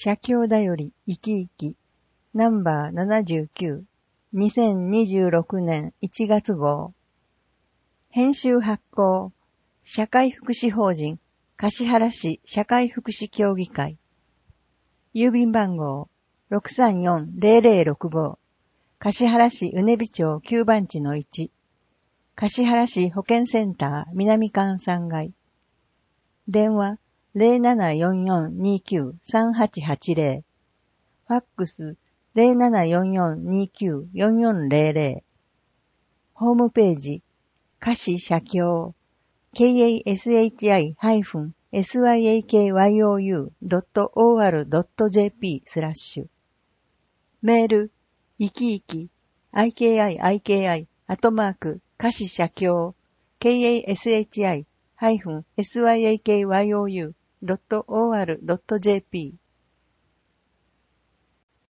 写経だより生き生きナンバー79 2026年1月号編集発行社会福祉法人橿原市社会福祉協議会郵便番号 634-0065 橿原市うねび町9番地の1橿原市保健センター南館3階電話 0744293880 ファックス 0744294400 ホームページ橿社協 kashi-syakyu.or.jp メールいきいき IKIIKI 社協 kashi-syakyu.or.jp